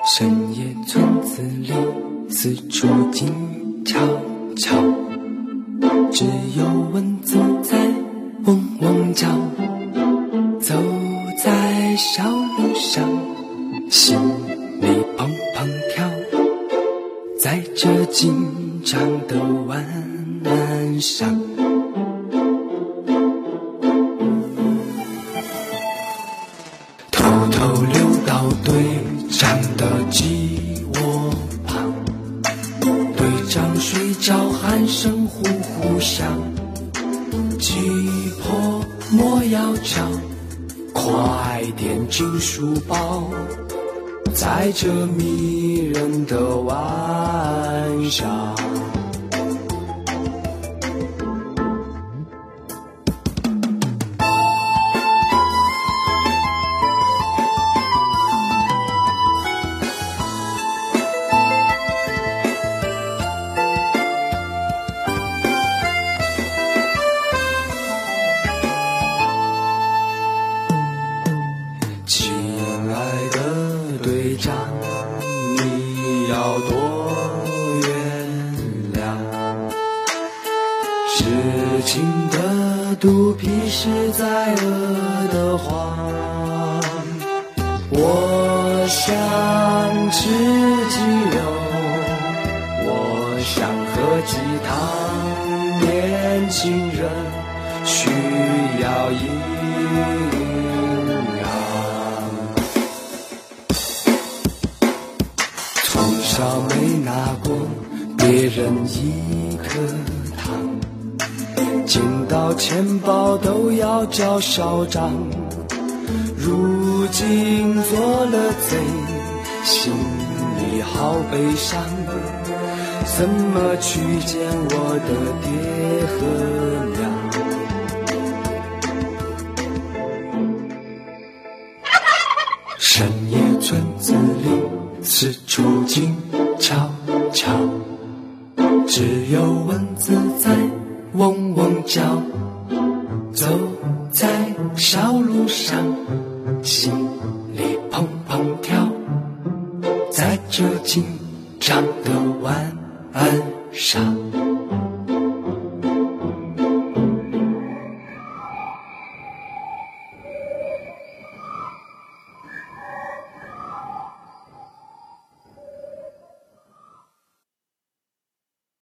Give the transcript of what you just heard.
深夜村子里，四处静悄悄，只有蚊子在嗡嗡叫。走在小路上，心里砰砰跳，在这紧张的晚上。偷偷溜到队长的鸡窝旁，队长睡着，鼾声呼呼响，鸡婆莫要吵，快点进书包，在这迷人的晚上。亲爱的队长，你要多原谅，事情的肚皮实在饿得慌。我想吃鸡肉，我想喝鸡汤，年轻人需要营从小没拿过别人一颗糖，捡到钱包都要找少长，如今做了贼，心里好悲伤，怎么去见我的爹和娘？深夜村子里，四处静悄悄，只有蚊子在嗡嗡叫。走在小路上，心里砰砰跳，在这紧张的晚上。